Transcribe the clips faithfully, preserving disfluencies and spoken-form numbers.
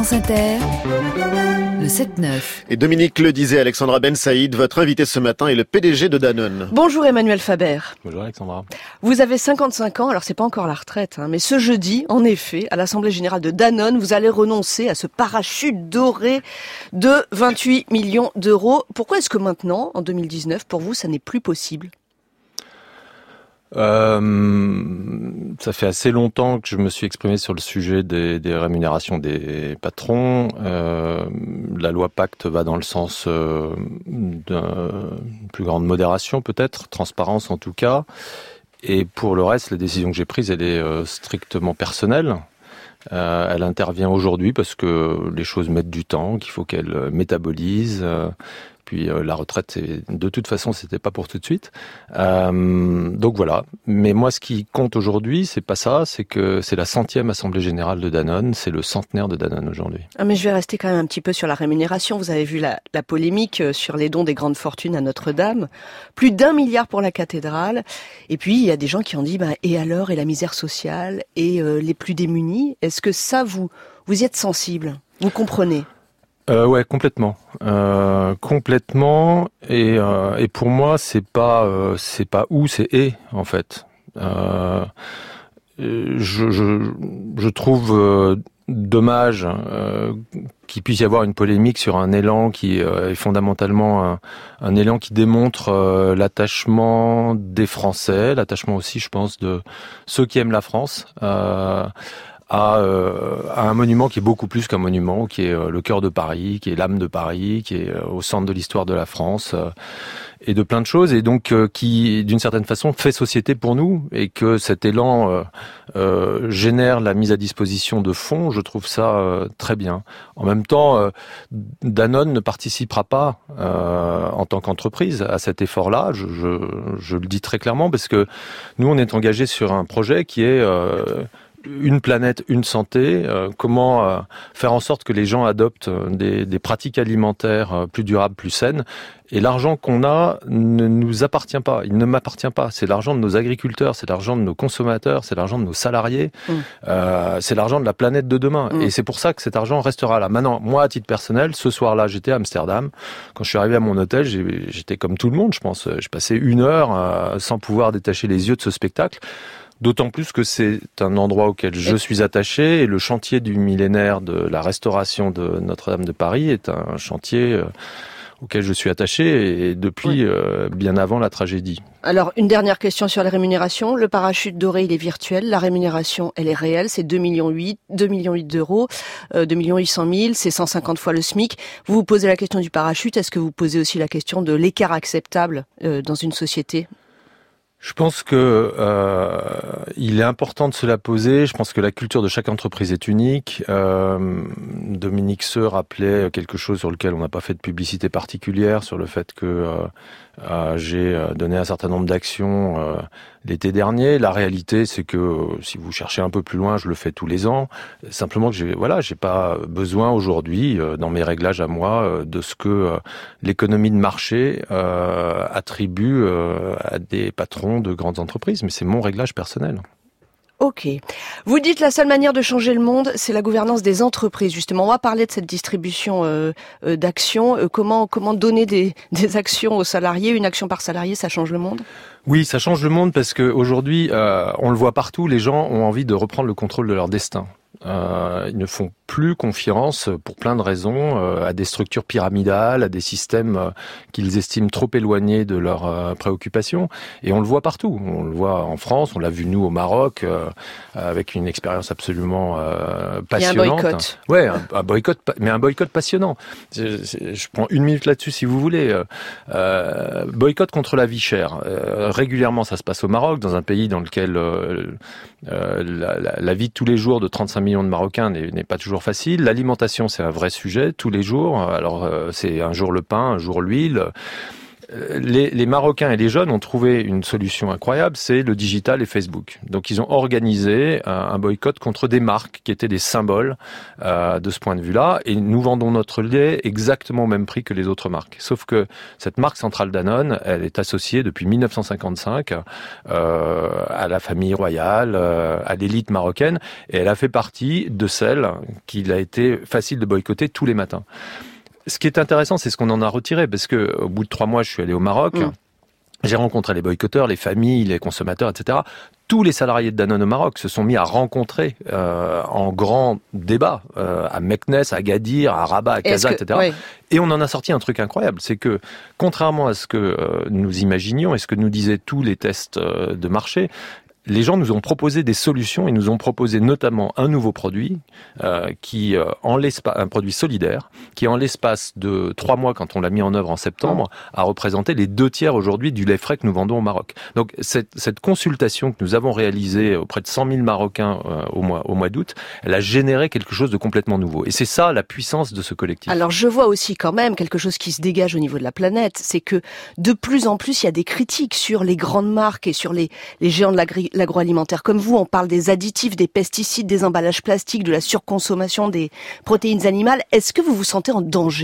France Inter, le sept neuf. Et Dominique le disait, Alexandra Ben Saïd, votre invité ce matin est le P D G de Danone. Bonjour Emmanuel Faber. Bonjour Alexandra. Vous avez cinquante-cinq ans, alors c'est pas encore la retraite, hein, mais ce jeudi, en effet, à l'Assemblée Générale de Danone, vous allez renoncer à ce parachute doré de vingt-huit millions d'euros. Pourquoi est-ce que maintenant, en deux mille dix-neuf, pour vous, ça n'est plus possible ? Euh, ça fait assez longtemps que je me suis exprimé sur le sujet des, des rémunérations des patrons. Euh, la loi Pacte va dans le sens euh, d'une plus grande modération peut-être, transparence en tout cas. Et pour le reste, la décision que j'ai prise, elle est euh, strictement personnelle. Euh, elle intervient aujourd'hui parce que les choses mettent du temps, qu'il faut qu'elles métabolisent. Euh, Puis euh, la retraite, c'est, de toute façon, c'était pas pour tout de suite. Euh, donc voilà. Mais moi, ce qui compte aujourd'hui, c'est pas ça. C'est que c'est la centième assemblée générale de Danone. C'est le centenaire de Danone aujourd'hui. Ah mais je vais rester quand même un petit peu sur la rémunération. Vous avez vu la, la polémique sur les dons des grandes fortunes à Notre-Dame. Plus d'un milliard pour la cathédrale. Et puis il y a des gens qui ont dit, bah, et alors, et la misère sociale, et euh, les plus démunis. Est-ce que ça, vous, vous y êtes sensible ? Vous comprenez ? Euh, ouais, complètement, euh, complètement. Et, euh, et pour moi, c'est pas, euh, c'est pas où, c'est et en fait. Euh, je, je, je trouve euh, dommage euh, qu'il puisse y avoir une polémique sur un élan qui euh, est fondamentalement un, un élan qui démontre euh, l'attachement des Français, l'attachement aussi, je pense, de ceux qui aiment la France. Euh, À, euh, à un monument qui est beaucoup plus qu'un monument, qui est euh, le cœur de Paris, qui est l'âme de Paris, qui est euh, au centre de l'histoire de la France, euh, et de plein de choses, et donc euh, qui, d'une certaine façon, fait société pour nous, et que cet élan euh, euh, génère la mise à disposition de fonds, je trouve ça euh, très bien. En même temps, euh, Danone ne participera pas euh, en tant qu'entreprise à cet effort-là, je, je, je le dis très clairement, parce que nous, on est engagés sur un projet qui est... Euh, une planète, une santé, euh, comment euh, faire en sorte que les gens adoptent des, des pratiques alimentaires euh, plus durables, plus saines. Et l'argent qu'on a ne nous appartient pas, il ne m'appartient pas. C'est l'argent de nos agriculteurs, c'est l'argent de nos consommateurs, c'est l'argent de nos salariés, mmh. euh, c'est l'argent de la planète de demain. Mmh. Et c'est pour ça que cet argent restera là. Maintenant, moi, à titre personnel, ce soir-là, j'étais à Amsterdam. Quand je suis arrivé à mon hôtel, j'ai, j'étais comme tout le monde, je pense. J'ai passé une heure euh, sans pouvoir détacher les yeux de ce spectacle. D'autant plus que c'est un endroit auquel je suis attaché et le chantier du millénaire de la restauration de Notre-Dame de Paris est un chantier euh, auquel je suis attaché et depuis oui. euh, bien avant la tragédie. Alors, une dernière question sur les rémunérations. Le parachute doré, il est virtuel. La rémunération, elle est réelle. C'est deux virgule huit millions d'euros, euh, deux millions huit cent mille, c'est cent cinquante fois le SMIC. Vous vous posez la question du parachute. Est-ce que vous posez aussi la question de l'écart acceptable euh, dans une société ? Je pense que euh, il est important de se la poser. Je pense que la culture de chaque entreprise est unique. Euh, Dominique Seux rappelait quelque chose sur lequel on n'a pas fait de publicité particulière, sur le fait que euh, euh, j'ai donné un certain nombre d'actions euh, l'été dernier. La réalité, c'est que euh, si vous cherchez un peu plus loin, je le fais tous les ans. Simplement que j'ai, voilà, j'ai pas besoin aujourd'hui, euh, dans mes réglages à moi, euh, de ce que euh, l'économie de marché euh, attribue euh, à des patrons de grandes entreprises, mais c'est mon réglage personnel. Ok. Vous dites la seule manière de changer le monde, c'est la gouvernance des entreprises. Justement, on va parler de cette distribution euh, euh, d'actions. Euh, comment comment donner des, des actions aux salariés, une action par salarié, ça change le monde ? Oui, ça change le monde parce que aujourd'hui, euh, on le voit partout, les gens ont envie de reprendre le contrôle de leur destin. Euh, ils ne font plus confiance, pour plein de raisons, euh, à des structures pyramidales, à des systèmes euh, qu'ils estiment trop éloignés de leurs euh, préoccupations. Et on le voit partout. On le voit en France, on l'a vu nous au Maroc, euh, avec une expérience absolument euh, passionnante. Il y a un boycott. Ouais, un, un boycott, mais un boycott passionnant. Je, je prends une minute là-dessus si vous voulez. Euh, boycott contre la vie chère. Euh, régulièrement, ça se passe au Maroc, dans un pays dans lequel euh, euh, la, la, la vie de tous les jours de trente-cinq millions de Marocains n'est, n'est pas toujours facile. L'alimentation, c'est un vrai sujet tous les jours. Alors, euh, c'est un jour le pain, un jour l'huile. Les, les Marocains et les jeunes ont trouvé une solution incroyable, c'est le digital et Facebook. Donc ils ont organisé un, un boycott contre des marques qui étaient des symboles euh, de ce point de vue-là, et nous vendons notre lait exactement au même prix que les autres marques. Sauf que cette marque centrale Danone, elle est associée depuis dix-neuf cent cinquante-cinq euh, à la famille royale, euh, à l'élite marocaine, et elle a fait partie de celles qu'il a été facile de boycotter tous les matins. Ce qui est intéressant, c'est ce qu'on en a retiré, parce que au bout de trois mois, je suis allé au Maroc, mmh. j'ai rencontré les boycotteurs, les familles, les consommateurs, et cetera. Tous les salariés de Danone au Maroc se sont mis à rencontrer euh, en grand débat euh, à Meknès, à Agadir, à Rabat, à Casa, que, et cetera. Oui. Et on en a sorti un truc incroyable, c'est que contrairement à ce que euh, nous imaginions et ce que nous disaient tous les tests euh, de marché, les gens nous ont proposé des solutions et nous ont proposé notamment un nouveau produit euh, qui, euh, en l'espace, un produit solidaire, qui en l'espace de trois mois, quand on l'a mis en œuvre en septembre, a représenté les deux tiers aujourd'hui du lait frais que nous vendons au Maroc. Donc cette, cette consultation que nous avons réalisée auprès de cent mille Marocains euh, au mois, au mois d'août, elle a généré quelque chose de complètement nouveau. Et c'est ça la puissance de ce collectif. Alors je vois aussi quand même quelque chose qui se dégage au niveau de la planète, c'est que de plus en plus il y a des critiques sur les grandes marques et sur les, les géants de l'agri- l'agroalimentaire. Comme vous, on parle des additifs, des pesticides, des emballages plastiques, de la surconsommation des protéines animales. Est-ce que vous vous sentez en danger ?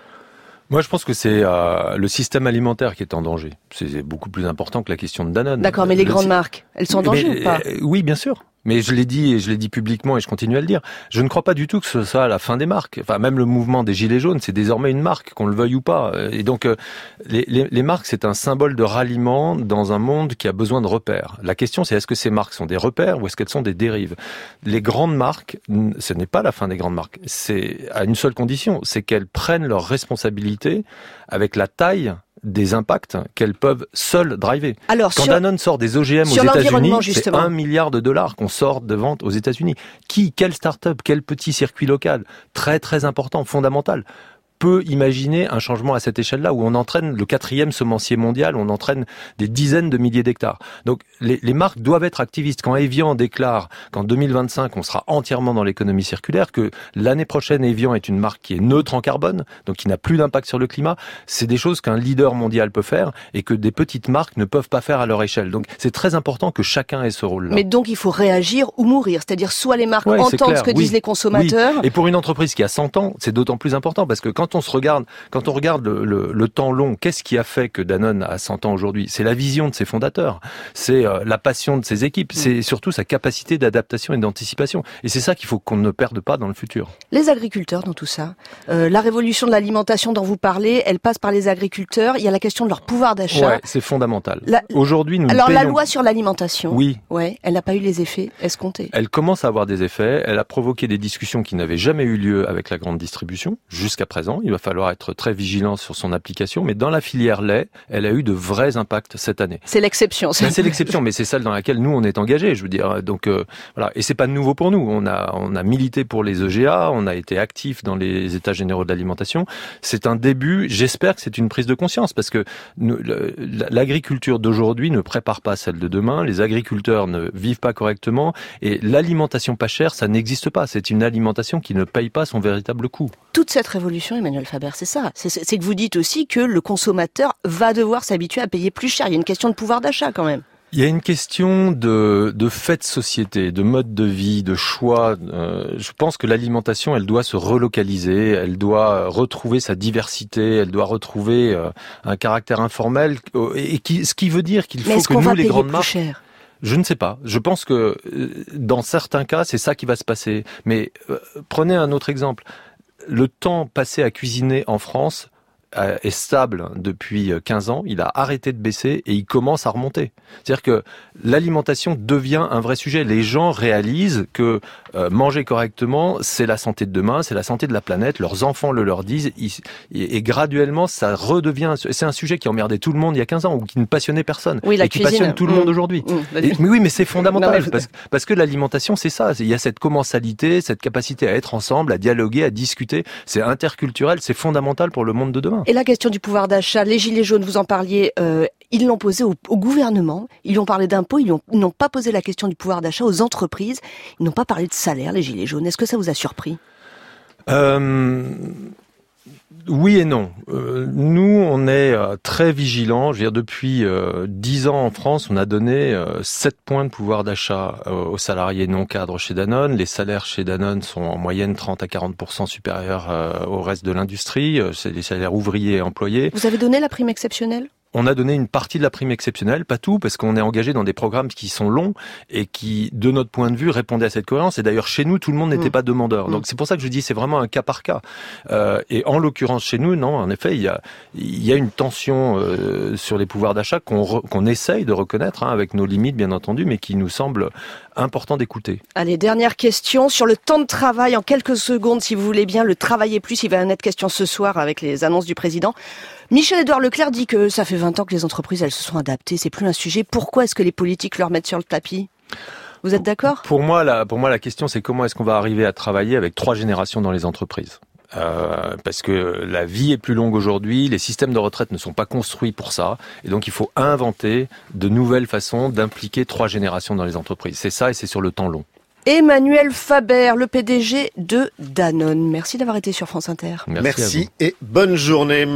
Moi, je pense que c'est euh, le système alimentaire qui est en danger. C'est beaucoup plus important que la question de Danone. D'accord, mais les le grandes si... marques, elles sont en danger mais, ou pas ? euh, Oui, bien sûr. Mais je l'ai dit et je l'ai dit publiquement et je continue à le dire. Je ne crois pas du tout que ce soit la fin des marques. Enfin, même le mouvement des Gilets jaunes, c'est désormais une marque, qu'on le veuille ou pas. Et donc, euh, les, les, les marques, c'est un symbole de ralliement dans un monde qui a besoin de repères. La question, c'est est-ce que ces marques sont des repères ou est-ce qu'elles sont des dérives ? Les grandes marques, ce n'est pas la fin des grandes marques. C'est à une seule condition, c'est qu'elles prennent leurs responsabilités avec la taille des impacts qu'elles peuvent seules driver. Alors, Quand sur, Danone sort des O G M aux États-Unis, c'est un milliard de dollars qu'on sort de vente aux États-Unis. Qui, quelle start-up, quel petit circuit local, très très important, fondamental, peut imaginer un changement à cette échelle-là où on entraîne le quatrième semencier mondial, où on entraîne des dizaines de milliers d'hectares. Donc les, les marques doivent être activistes. Quand Evian déclare qu'en deux mille vingt-cinq, on sera entièrement dans l'économie circulaire, que l'année prochaine, Evian est une marque qui est neutre en carbone, donc qui n'a plus d'impact sur le climat, c'est des choses qu'un leader mondial peut faire et que des petites marques ne peuvent pas faire à leur échelle. Donc c'est très important que chacun ait ce rôle-là. Mais donc il faut réagir ou mourir, c'est-à-dire soit les marques ouais, entendent ce que oui. disent les consommateurs... Oui. Et pour une entreprise qui a cent ans, c'est d'autant plus important parce que quand on se regarde, quand on regarde le, le, le temps long, qu'est-ce qui a fait que Danone a cent ans aujourd'hui ? C'est la vision de ses fondateurs, c'est euh, la passion de ses équipes, c'est surtout sa capacité d'adaptation et d'anticipation. Et c'est ça qu'il faut qu'on ne perde pas dans le futur. Les agriculteurs dans tout ça, euh, la révolution de l'alimentation dont vous parlez, elle passe par les agriculteurs. Il y a la question de leur pouvoir d'achat. Ouais, c'est fondamental. La... Aujourd'hui, nous alors payons... la loi sur l'alimentation, oui, ouais, elle n'a pas eu les effets escomptés. Elle commence à avoir des effets. Elle a provoqué des discussions qui n'avaient jamais eu lieu avec la grande distribution jusqu'à présent. Il va falloir être très vigilant sur son application, mais dans la filière lait, elle a eu de vrais impacts cette année. C'est l'exception. C'est, c'est l'exception, mais c'est celle dans laquelle nous on est engagés. Je veux dire, donc euh, voilà. Et c'est pas nouveau pour nous. On a on a milité pour les E G A, on a été actifs dans les États généraux de l'alimentation. C'est un début. J'espère que c'est une prise de conscience parce que nous, le, l'agriculture d'aujourd'hui ne prépare pas celle de demain. Les agriculteurs ne vivent pas correctement et l'alimentation pas chère, ça n'existe pas. C'est une alimentation qui ne paye pas son véritable coût. Toute cette révolution, Emmanuel Faber, c'est ça. C'est, c'est que vous dites aussi que le consommateur va devoir s'habituer à payer plus cher. Il y a une question de pouvoir d'achat quand même. Il y a une question de, de fait de société, de mode de vie, de choix. Euh, je pense que l'alimentation, elle doit se relocaliser, elle doit retrouver sa diversité, elle doit retrouver euh, un caractère informel, et qui, ce qui veut dire qu'il Mais faut que nous, les grandes marques... cher Je ne sais pas. Je pense que dans certains cas, c'est ça qui va se passer. Mais euh, prenez un autre exemple. Le temps passé à cuisiner en France est stable depuis quinze ans, il a arrêté de baisser et il commence à remonter. C'est-à-dire que l'alimentation devient un vrai sujet. Les gens réalisent que euh, manger correctement, c'est la santé de demain, c'est la santé de la planète, leurs enfants le leur disent, ils, et, et graduellement, ça redevient... C'est un sujet qui emmerdait tout le monde il y a quinze ans, ou qui ne passionnait personne, oui, la et qui cuisine, passionne tout le mmh, monde aujourd'hui. Mmh, et, mais oui, mais c'est fondamental, non, mais... parce, parce que l'alimentation, c'est ça. Il y a cette commensalité, cette capacité à être ensemble, à dialoguer, à discuter. C'est interculturel, c'est fondamental pour le monde de demain. Et la question du pouvoir d'achat, les Gilets jaunes, vous en parliez, euh, ils l'ont posé au, au gouvernement, ils ont parlé d'impôts, ils, ont, ils n'ont pas posé la question du pouvoir d'achat aux entreprises, ils n'ont pas parlé de salaire, les Gilets jaunes. Est-ce que ça vous a surpris ? euh... Oui et non. Euh, nous, on est euh, très vigilants. Je veux dire, depuis euh, dix ans en France, on a donné euh, sept points de pouvoir d'achat euh, aux salariés non cadres chez Danone. Les salaires chez Danone sont en moyenne trente à quarante pour cent supérieurs euh, au reste de l'industrie. Euh, c'est les salaires ouvriers et employés. Vous avez donné la prime exceptionnelle ? On a donné une partie de la prime exceptionnelle, pas tout, parce qu'on est engagé dans des programmes qui sont longs et qui, de notre point de vue, répondaient à cette cohérence. Et d'ailleurs, chez nous, tout le monde n'était mmh. pas demandeur. Donc, mmh. c'est pour ça que je dis, c'est vraiment un cas par cas. Euh, et en l'occurrence, chez nous, non, en effet, il y a, il y a une tension euh, sur les pouvoirs d'achat qu'on, re, qu'on essaye de reconnaître, hein, avec nos limites, bien entendu, mais qui nous semble important d'écouter. Allez, dernière question sur le temps de travail. En quelques secondes, si vous voulez bien, le travailler plus, il va en être question ce soir avec les annonces du président. Michel-Édouard Leclerc dit que ça fait vingt ans que les entreprises, elles se sont adaptées. C'est plus un sujet. Pourquoi est-ce que les politiques leur mettent sur le tapis ? Vous êtes d'accord ? Pour moi, la, pour moi, la question, c'est comment est-ce qu'on va arriver à travailler avec trois générations dans les entreprises ? Euh, parce que la vie est plus longue aujourd'hui, les systèmes de retraite ne sont pas construits pour ça, et donc il faut inventer de nouvelles façons d'impliquer trois générations dans les entreprises. C'est ça, et c'est sur le temps long. Emmanuel Faber, le P D G de Danone. Merci d'avoir été sur France Inter. Merci, Merci et bonne journée.